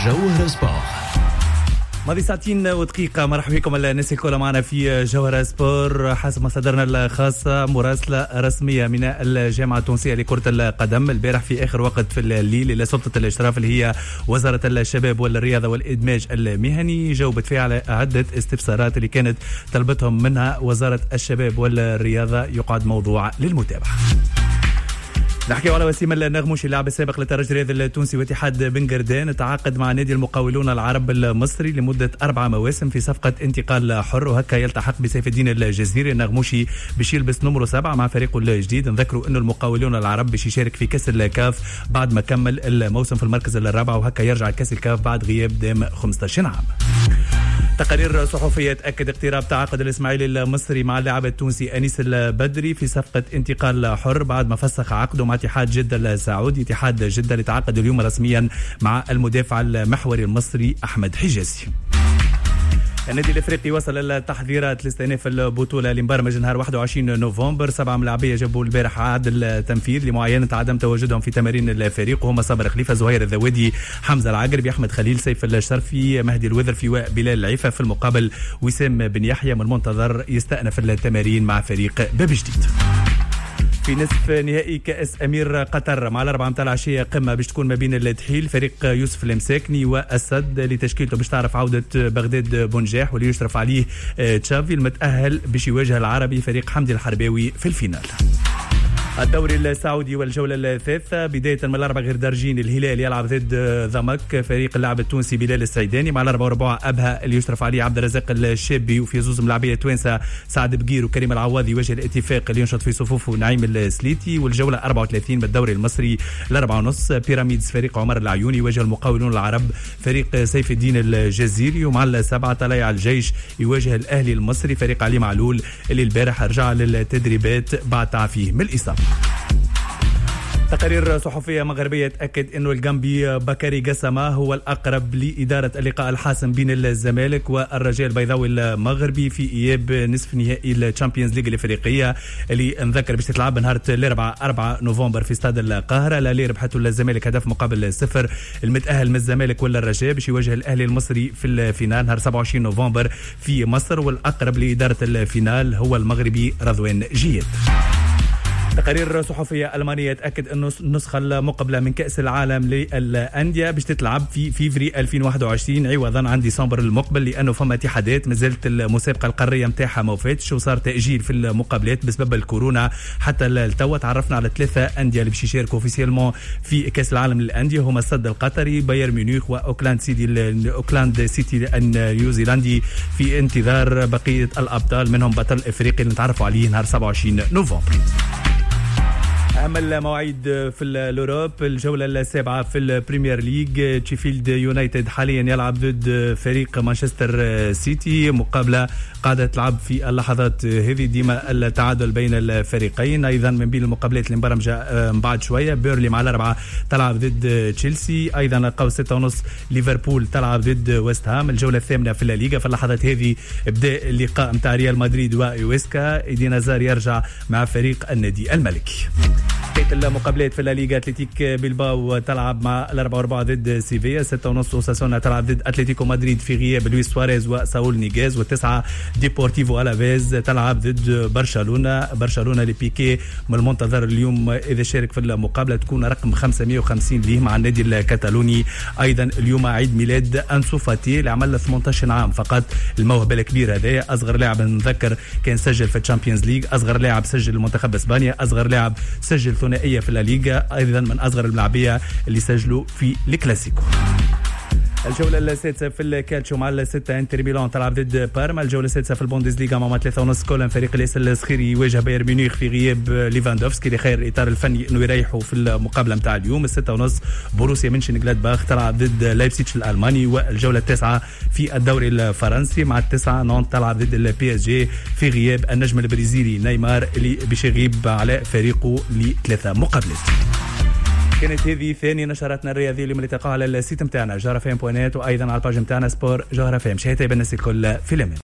جوهر سبور. ماضي ساعتين ودقيقة. مرحبا بكم الناس الكل معنا في جوهر سبور. حسب مصادرنا الخاصة مراسلة رسمية من الجامعة التونسية لكرة القدم البارح في آخر وقت في الليل إلى سلطة الإشراف اللي هي وزارة الشباب والرياضة والإدماج المهني، جاوبت فيها على عدة استفسارات اللي كانت طلبتهم منها وزارة الشباب والرياضة. يقعد موضوع للمتابعة. نحكي على وسيم النغموشي اللاعب السابق للترجي الرياضي التونسي واتحاد بن قردان، تعاقد مع نادي المقاولون العرب المصري لمدة 4 مواسم في صفقة انتقال حر، وهكا يلتحق بسيف الدين الجزيري. النغموشي باش يلبس نمرو 7 مع فريقه الجديد. نذكروا انه المقاولون العرب باش يشارك في كاس الكاف بعد ما كمل الموسم في المركز الرابع، وهكا يرجع كاس الكاف بعد غياب دام 15 عام. تقارير صحفية تأكد اقتراب تعاقد الإسماعيلي المصري مع اللاعب التونسي أنيس البدري في صفقة انتقال حر بعد ما فسخ عقده مع اتحاد جدة السعودي. اتحاد جدة يتعاقد اليوم رسميا مع المدافع المحوري المصري أحمد حجازي. النادي الافريقي وصل التحضيرات لاستئناف البطوله اللي مبرمج نهار 21 نوفمبر. 7 ملاعبيه جابوا البارح عقد التنفيذ لمعاينه عدم تواجدهم في تمارين الفريق، وهم صابر خليفه، زهير الذوادي، حمزه العقربي، احمد خليل، سيف الشرفي، مهدي الوذرفي وبلال العيفه. في المقابل وسام بن يحيى من المنتظر يستأنف التمارين مع فريق باب جديد. في نصف نهائي كأس أمير قطر مع 4 متاع العشية قمة باش تكون ما بين الدحيل فريق يوسف المساكني والسد اللي تشكيلته باش تعرف عودة بغداد بنجاح واللي يشرف عليه تشافي. المتأهل باش يواجه العربي فريق حمدي الحرباوي في الفينال. الدوري السعودي والجولة الثالثة بداية من الأربع غير دارجين. الهلال يلعب ضد ضمك فريق اللاعب التونسي بلال السعيداني، مع الأربع وربع أبها اللي يشرف عليه عبد الرزاق الشابي، وفي زوز ملاعبية توانسة سعد بقير وكريم العواضي يواجه الاتفاق اللي ينشط في صفوفه نعيم السليتي. والجولة 34 بالدوري المصري 4:30 بيراميدز فريق عمر العيوني يواجه المقاولون العرب فريق سيف الدين الجزيري. ومع 7 طلائع الجيش يواجه الأهلي المصري فريق علي معلول اللي البارح رجع للتدريبات بعد تعافيه من الإصابة. تقارير صحفية مغربية تأكد أنه الجامبي بكري قسمة هو الأقرب لإدارة اللقاء الحاسم بين الزمالك والرجاء البيضاوي المغربي في إياب نصف نهائي الشامبيونز ليج الإفريقية اللي نذكر باش تتلعب نهار الأربعاء 4 نوفمبر في استاد القاهرة. لا ربحته الزمالك هدف مقابل 0. المتأهل من الزمالك ولا الرجاء باش يواجه الأهلي المصري في الفينال نهار 27 نوفمبر في مصر، والأقرب لإدارة الفينال هو المغربي رضوان جيد. تقارير صحفية ألمانية تأكد أنه النسخة المقبلة من كأس العالم للأندية باش تتلعب في فيفري 2021 عوضا عن ديسمبر المقبل، لأنه فما اتحادات مازالت المسابقة القارية متاعها ما وفاتش وصار تأجيل في المقابلات بسبب الكورونا. حتى التو تعرفنا على 3 أندية اللي باش يشاركوا اوفيسيلمون في كأس العالم للأندية، هما السد القطري، بايرن ميونخ، وأوكلاند سيتي النيوزيلندي، في انتظار بقية الأبطال منهم بطل إفريقيا اللي نتعرفوا عليه نهار 27 نوفمبر. أهم المواعيد في الأوروب، الجولة السابعة في البريمير ليج تشيفيلد يونايتد حاليا يلعب ضد فريق مانشستر سيتي، مقابلة قاعدة تلعب في اللحظات هذه ديما التعادل بين الفريقين. أيضا من بين المقابلات اللي مبرمجة بعد شوية بيرلي مع 4 تلعب ضد تشيلسي. أيضا القوس 6:30 ليفربول تلعب ضد ويست هام. الجولة الثامنة في الليغا في اللحظات هذه ابداء اللقاء متاع ريال مدريد وإيويسكا. إيدين هازار يرجع مع فريق النادي الملكي. بقية المقابلات في الليغا أتلتيك بيلباو تلعب مع 4 ضد سيفيا. 6:30 أوساسونا تلعب ضد أتلتيكو مدريد في غياب لويس سواريز وساول نيغاز. 9 ديبورتيفو ألافيز تلعب ضد برشلونة لبيكي من المنتظر اليوم إذا شارك في المقابلة تكون رقم 550 ليه مع النادي الكتالوني. أيضا اليوم عيد ميلاد أنسو فاتي اللي عمل 18 عام فقط. الموهبة الكبير هذا أصغر لاعب نذكر كان سجل في الشامبيونز ليج، أصغر لاعب سجل المنتخب إسبانيا، أصغر لاعب سجل ثنائية في الليغا، أيضا من أصغر الملاعبية اللي سجلوا في الكلاسيكو. الجولة السادسة في الكالتشو مع 6 انتر ميلان تلعب ضد بارما. الجولة السادسة في البوندسليغا مع 3:30 كولن فريق الياس الصخيري يواجه بايرن ميونخ في غياب ليفاندوفسكي اللي خير الإطار الفني انه يريحوا في المقابلة متاع اليوم. 6:30 بوروسيا منشن جلادباخ تلعب ضد لايبسيتش الألماني. والجولة التاسعة في الدوري الفرنسي مع 9 نونت تلعب ضد البي اس جي في غياب النجم البرازيلي نيمار اللي باش يغيب على فريقه ل3 مقابلات. كانت هذه ثاني نشراتنا الرياضية اليوم اللي تلقاها على السيت متاعنا جوهر FM.net، وايضا على الباج متاعنا سبور جوهر FM. شهيتها بالناس الكل في الأمان.